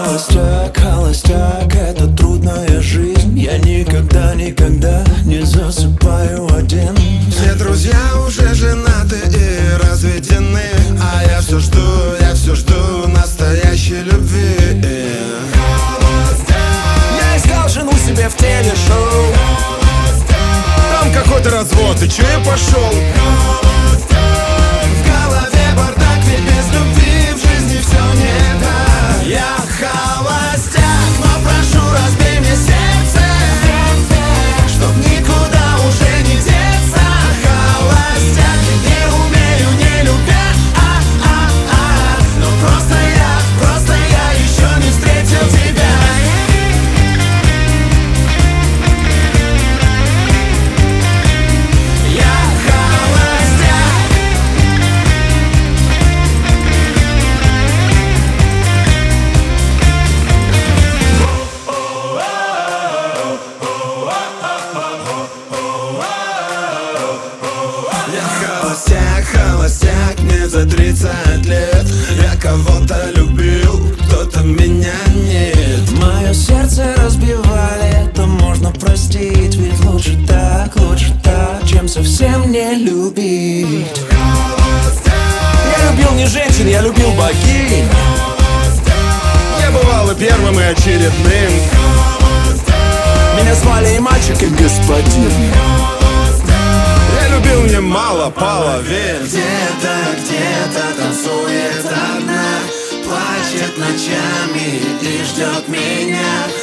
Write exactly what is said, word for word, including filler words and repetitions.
холостяк, холостяк, это трудная жизнь. Я никогда, никогда не засыпаю один. Все друзья уже женаты и разведены, а я все жду, я все жду настоящей любви. Я искал жену себе в телешоу. Там какой-то развод, и че я пошел? В голове бардак, ведь без любви в жизни все не так. Я холостяк, но прошу, разбей мне сердце, чтоб никуда уже не деться. Холостяк, не умею, не любя, а, а, а. Но просто я, просто я еще не встретил тебя. Холостяк, холостяк, мне за тридцать лет. Я кого-то любил, кто-то меня нет. Мое сердце разбивали, это можно простить. Ведь лучше так, лучше так, чем совсем не любить. Я любил не женщин, я любил богинь. Я бывал и первым, и очередным. Меня звали и мальчик, и господин. Я любил немало половин. Где-то, где-то танцует одна, плачет ночами и ждет меня.